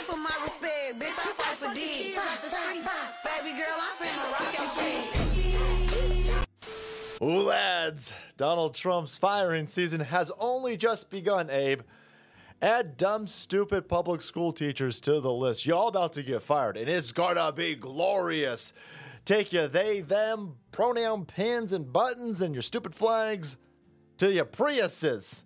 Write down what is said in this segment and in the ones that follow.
for my respect, bitch, I fight for D. Baby girl, I'm finna rock your shit. Ooh, lads, Donald Trump's firing season has only just begun, Abe. Add dumb, stupid public school teachers to the list. You're all about to get fired, and it's gonna be glorious. Take your they, them, pronoun pins and buttons and your stupid flags to your Priuses.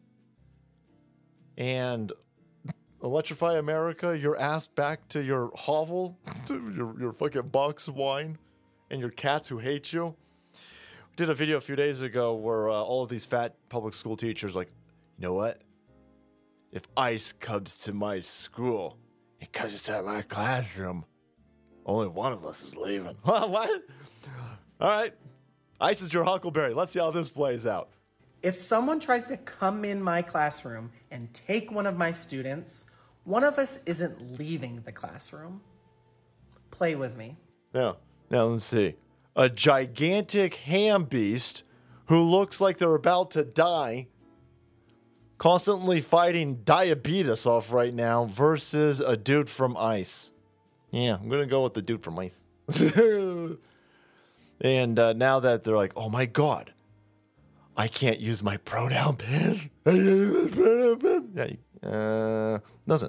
And electrify America, your ass back to your hovel, to your fucking box of wine, and your cats who hate you. We did a video a few days ago where all of these fat public school teachers like, you know what? If ICE comes to my school, it comes to my classroom, only one of us is leaving. What? All right. ICE is your huckleberry. Let's see how this plays out. If someone tries to come in my classroom and take one of my students, one of us isn't leaving the classroom. Play with me. Now let's see. A gigantic ham beast who looks like they're about to die, constantly fighting diabetes off right now, versus a dude from ICE. Yeah, I'm going to go with the dude from ICE. And now that they're like, oh my God, I can't use my pronoun pen. Listen,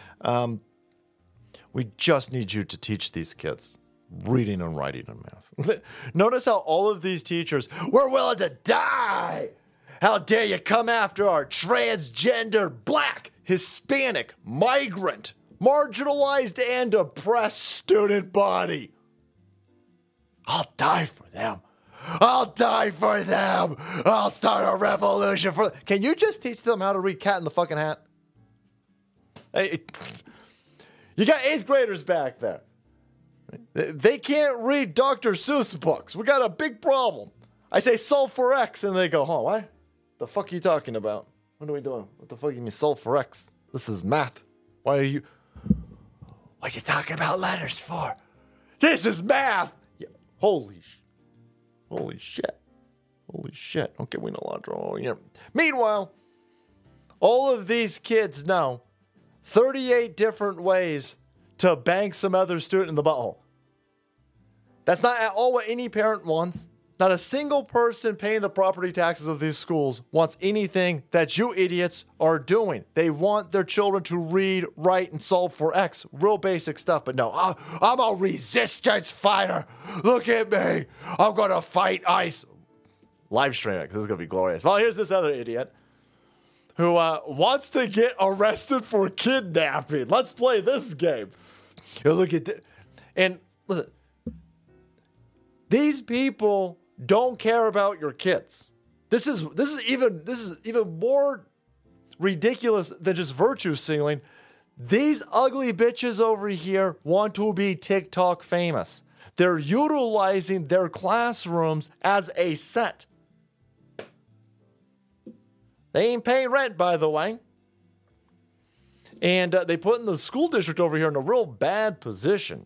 we just need you to teach these kids reading and writing and math. Notice how all of these teachers were willing to die. How dare you come after our transgender, black, Hispanic, migrant, marginalized, and oppressed student body. I'll die for them. I'll die for them. I'll start a revolution for them. Can you just teach them how to read Cat in the fucking Hat? Hey, you got 8th graders back there. They can't read Dr. Seuss books. We got a big problem. I say solve for X, and they go, huh, what? The fuck are you talking about? What are we doing? What the fuck you mean solve for X? This is math. Why are you... What you talking about letters for? This is math! Yeah. Holy shit. Okay, we know a lot of trouble here. Meanwhile, all of these kids know 38 different ways to bang some other student in the butthole. That's not at all what any parent wants. Not a single person paying the property taxes of these schools wants anything that you idiots are doing. They want their children to read, write, and solve for X. Real basic stuff, but no, I'm a resistance fighter. Look at me. I'm going to fight ICE. Live streaming, because this is going to be glorious. Well, here's this other idiot who wants to get arrested for kidnapping. Let's play this game. Look at this. And listen, these people don't care about your kids. This is even more ridiculous than just virtue signaling. These ugly bitches over here want to be TikTok famous. They're utilizing their classrooms as a set. They ain't paying rent, by the way. And they put in the school district over here in a real bad position.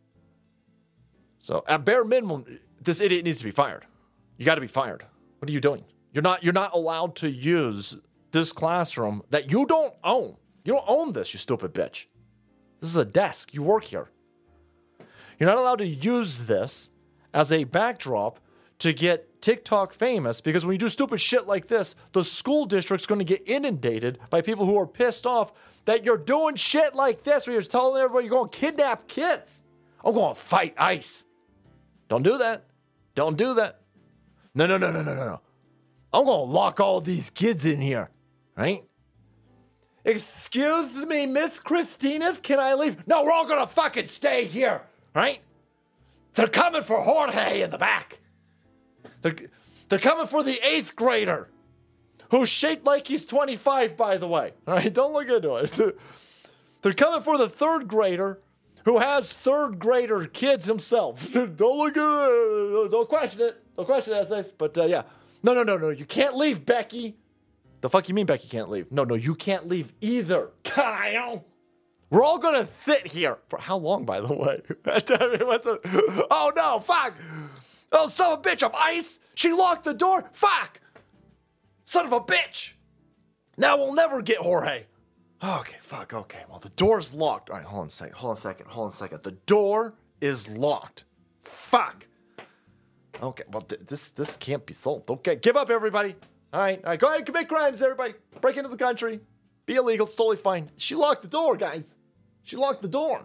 So at bare minimum, this idiot needs to be fired. You got to be fired. What are you doing? You're not allowed to use this classroom that you don't own. You don't own this, you stupid bitch. This is a desk. You work here. You're not allowed to use this as a backdrop to get TikTok famous, because when you do stupid shit like this, the school district's going to get inundated by people who are pissed off that you're doing shit like this where you're telling everybody you're going to kidnap kids. I'm going to fight ICE. Don't do that. Don't do that. No. I'm going to lock all these kids in here, right? Excuse me, Miss Christina, can I leave? No, we're all going to fucking stay here, right? They're coming for Jorge in the back. They're coming for the 8th grader, who's shaped like he's 25, by the way. All right, don't look into it. They're coming for the 3rd grader, who has 3rd grader kids himself. Don't look at it. Don't question it. Don't question it, as nice. But yeah. No. You can't leave, Becky. The fuck you mean Becky can't leave? No, you can't leave either. Kyle. We're all going to sit here. For how long, by the way? Oh, no, fuck. Oh, son of a bitch, I'm ICE. She locked the door. Fuck. Son of a bitch. Now we'll never get Jorge. Okay, fuck, okay. Well, the door's locked. All right, hold on a second. The door is locked. Fuck. Okay, well, this can't be solved. Okay, give up, everybody. All right, go ahead and commit crimes, everybody. Break into the country. Be illegal, it's totally fine. She locked the door, guys. She locked the door.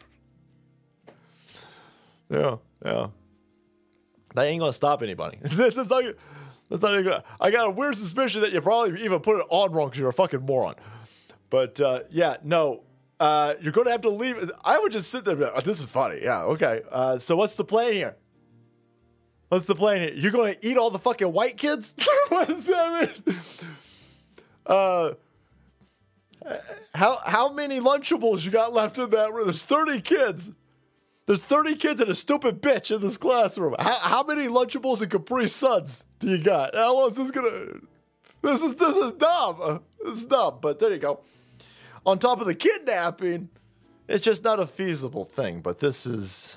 Yeah. That ain't gonna stop anybody. That's not even gonna. I got a weird suspicion that you probably even put it on wrong because you're a fucking moron. But you're gonna have to leave. I would just sit there. This is funny. Yeah, okay. So what's the plan here? You're gonna eat all the fucking white kids? What does that mean? How many Lunchables you got left in that room? There's 30 kids. There's 30 kids and a stupid bitch in this classroom. How many Lunchables and Capri Suns do you got? How long is this gonna? This is dumb. This is dumb. But there you go. On top of the kidnapping, it's just not a feasible thing. But this is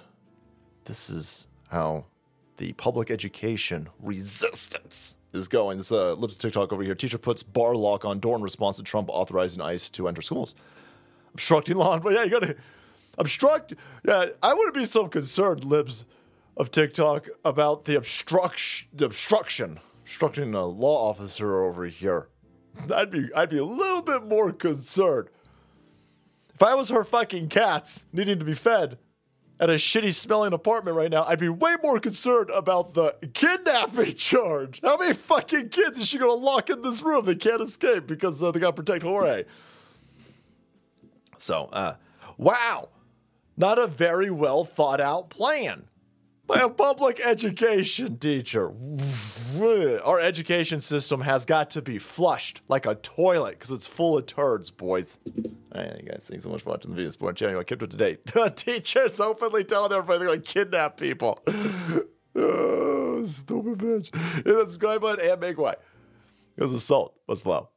how the public education resistance is going. This Libs TikTok over here. Teacher puts bar lock on door in response to Trump authorizing ICE to enter schools. Obstructing law. But yeah, you gotta obstruct. Yeah, I wouldn't be so concerned, Libs of TikTok, about the obstruction. Obstructing a law officer over here. I'd be a little bit more concerned. If I was her fucking cats needing to be fed at a shitty smelling apartment right now, I'd be way more concerned about the kidnapping charge. How many fucking kids is she gonna lock in this room? They can't escape because they gotta protect Jorge. So, wow. Not a very well thought out plan by a public education teacher. Our education system has got to be flushed like a toilet because it's full of turds, boys. All right, you guys, thanks so much for watching the video. Sport channel. I kept it to date. Teachers openly telling everybody they're going to kidnap people. Oh, stupid bitch. Hit the subscribe button and make way. It was assault. Let's flow.